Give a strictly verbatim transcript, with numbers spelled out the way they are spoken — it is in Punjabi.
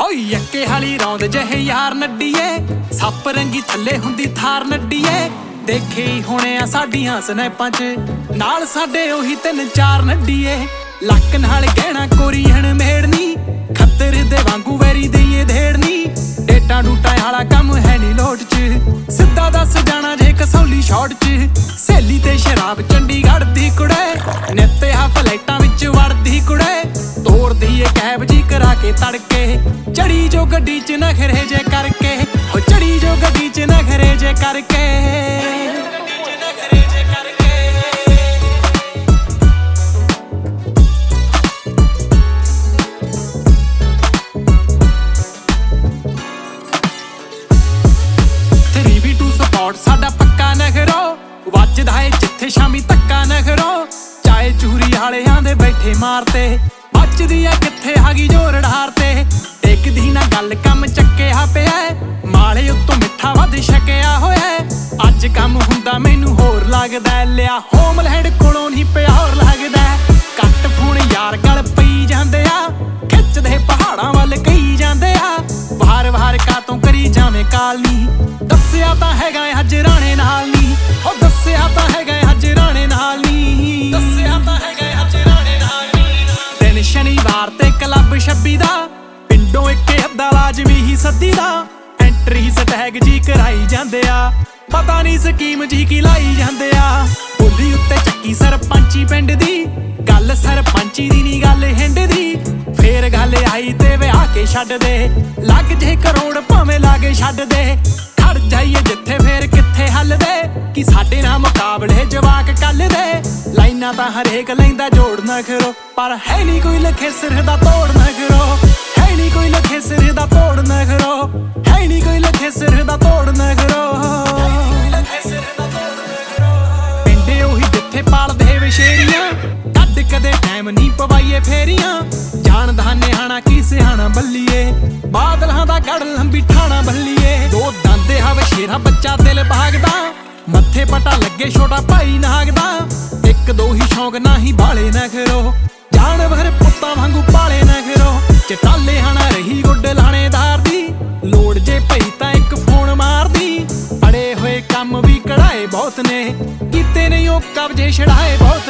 ਹੋਈ ਅੱਕੇ ਹਾਲੀ ਰੌਂਦ ਜਿਹੇ ਯਾਰ ਨੱਡੀਏ, ਸੱਪ ਰੰਗੀ ਥੱਲੇ ਹੁੰਦੀ ਥਾਰ ਨੱਡੀਏ। ਦੇਖੇ ਹੀ ਹੋਣੇ ਆ ਸਾਡੀਆਂ ਸਨੈਪਾਂ ਚ ਨਾਲ ਸਾਡੇ ਉਹੀ ਤਿੰਨ ਚਾਰ ਨੱਡੀਏ। ਲੱਕ ਨਾਲ ਗਹਿਣਾ ਕੋਰੀ ਹਣਮੇੜਨੀ, ਖੱਤਰ ਦੇ ਵਾਂਗੂ ਵੈਰੀ ਦੇਈਏ ਧੇੜਨੀ। ਡੇਟਾ ਡੂਟਾ ਵਾਲਾ ਕੰਮ ਹੈ ਨੀ ਲੋਟ ਚ, ਸਿੱਧਾ ਦੱਸ ਜਾਣਾ ਜੇ ਕਸੌਲੀ ਸ਼ੌਟ ਚ। ਸਹੇਲੀ ਤੇ ਸ਼ਰਾਬ ਚੰਡੀਗੜ੍ਹ ਦੀ ਕੁੜੇ, ਨਿੱਤੇ ਹਾ ਫਲੈਟਾਂ ਵਿੱਚ ਵੜਦੀ ਕੁੜੇ। ਤੋਰਦੀ ਏ ਕੈਬ ਜੀ ਕਰਾ ਕੇ ਤੜਕੇ, ਚੜੀ ਜੋ ਗੱਡੀ ਚ ਨਖਰੇ ਜੇ ਕਰਕੇ। ਹੋ ਚੜੀ ਜੋ ਗੱਡੀ ਚ ਨਖਰੇ ਜੇ ਕਰਕੇ। ਸਾਡਾ ਪੱਕਾ ਨਖਰੋ ਵੱਜਦਾ ਏ ਜਿੱਥੇ ਸ਼ਾਮੀ ਧੱਕਾ ਨਖਰੋ। ਚਾਏ ਚੂਰੀ ਵਾਲਿਆਂ ਦੇ ਬੈਠੇ ਮਾਰਤੇ, ਬਚਦੀ ਐ ਕਿੱਥੇ ਹੈਗੀ ਜੋਰ ਢਾਰ ਤੇ। ਟਿਕਦੀ ਨਾ ਗੱਲ ਕੰਮ ਚੱਕਿਆ ਪਿਆ, ਮਾਲੇ ਉੱਤੋਂ ਮਿੱਠਾ ਵੱਧ ਛਕਿਆ ਹੋਇਆ। ਅੱਜ ਕੰਮ ਹੁੰਦਾ ਮੈਨੂੰ ਹੋਰ ਲੱਗਦਾ, ਲਿਆ ਹੋਮਲੈਂਡ ਕੋਲੋਂ ਨਹੀਂ ਪਿਆ ਹੋਰ ਲੱਗਦਾ। ਕੱਟ ਫੋਨ ਯਾਰ ਗਲ ਪਈ ਜਾਂਦੇ ਆ, ਖਿੱਚਦੇ ਪਹਾੜਾਂ ਵੱਲ ਕਈ ਜਾਂਦੇ ਆ। ਵਾਰ ਵਾਰ ਕਾਤੋਂ ਕਰੀ ਜਾਵੇਂ ਕਾਲ ਨੀ, ਦੱਸਿਆ ਤਾਂ ਹੈਗਾ ਹਜਰਾਣੇ ਨਾਲ ਨੀ। ਉਹ ਦੱਸਿਆ ਤਾਂ ਹੈਗਾ ਹਜਰਾਣੇ ਨਾਲ ਨੀ, ਦੱਸਿਆ ਤਾਂ ਹੈਗਾ ਹਜਰਾਣੇ ਨਾਲ ਨੀ। ਦਿਨ ਸ਼ਨੀਵਾਰ ਤੇ ਕਲੱਬ ਛੱਬੀ ਦਾ, ਪਿੰਡੋਂ ਇੱਕ ਅੱਧਾ ਲਾਜ਼ਮੀ ਹੀ ਸੱਦੀ ਦਾ। ਐਂਟਰੀ ਸਟੈਗ ਜੀ ਕਰਾਈ ਜਾਂਦੇ ਆ, ਪਤਾ ਨੀ ਸਕੀਮ ਜੀ ਕੀ ਲਾਈ ਜਾਂਦੇ ਆ। ਬੋਲੀ ਉੱਤੇ ਚੱਕੀ ਸਰਪੰਚੀ ਪਿੰਡ ਦੀ, ਗੱਲ ਸਰਪੰਚੀ ਦੀ ਨੀ ਗੱਲ ਹਿੰਡ ਦੀ। ਫੇਰ ਗੱਲ ਆਈ ਤੇ ਵਿਆਹ ਕੇ ਛੱਡ ਦੇ, ਲੱਗ ਜੇ ਕਰੋੜ ਭਾਵੇਂ ਲਾਗੇ ਛੱਡ ਦੇ। ਖੜ ਜਾਈਏ ਜਿੱਥੇ ਫੇਰ ਕਿੱਥੇ ਹੱਲਦੇ, ਕਿ ਸਾਡੇ ਨਾਲ ਮੁਕਾਬਲੇ ਜਵਾਕ ਕੱਲ ਦੇ। ਲਾਈਨਾਂ ਤਾਂ ਹਰੇਕ ਲੈਂਦਾ ਜੋੜ ਨਾ ਕਰੋ, ਪਰ ਹੈ ਨੀ ਕੋਈ ਲਖੇ ਸਿਰ ਦਾ ਤੋੜ ਨਾ ਕਰੋ। ਹੈ ਨੀ ਕੋਈ ਲਖੇ ਸਿਰ ਦਾ ਤੋੜ ਨਾ ਕਰੋ, ਹੈ ਨੀ ਕੋਈ ਲਖੇ ਸਿਰ ਦਾ ਤੋੜ ਨਾ ਕਰੋ। ਪਿੰਡੇ ਉਹੀ ਜਿੱਥੇ ਪਾਲਦੇ ਵਿਸ਼ੇਰੀਆਂ, ਕੱਢ ਕਦੇ ਟਾਈਮ ਨੀ ਪਵਾਈਏ ਫੇਰੀਆਂ। ਜਾਣਦਾ ਨਿਆਣਾ ਕੀ ਸਿਆਣਾ ਬੱਲੀਏ, ਬਾਦਲਾਂ ਦਾ ਗੜ ਲੰਬੀ ਠਾਣਾ ਬੱਲੀਏ। ਦੋ ਦਾਂਦੇ ਹਵੇ ਸ਼ੇਰਾ ਬੱਚਾ ਦਿਲ ਭਾਗਦਾ, ਮੱਥੇ ਪਟਾ ਲੱਗੇ ਛੋਟਾ ਭਾਈ ਨਾਗਦਾ। ਇੱਕ ਦੋ ਹੀ ਸ਼ੌਂਕ ਨਾ ਹੀ ਬਾਲੇ ਨਾ ਕਰੋ, ਜਾਨਵਰ ਪੁੱਤਾਂ ਵਾਂਗੂ ਪਾਲੇ ਨਾ ਕਰੋ। ਚਟਾਲੇ ਹਣਾ ਰਹੀ ਗੁੱਡ ਲਾਣੇਦਾਰ ਦੀ, ਲੋੜ ਜੇ ਪਈ ਤਾਂ ਇੱਕ ਫੋਨ ਮਾਰਦੀ। ਅੜੇ ਹੋਏ ਕੰਮ ਵੀ ਕਢਾਏ ਬਹੁਤ ਨੇ, ਕੀਤੇ ਨਹੀਂ ਉਹ ਕਬਜੇ ਛੜਾਏ ਬਹੁਤ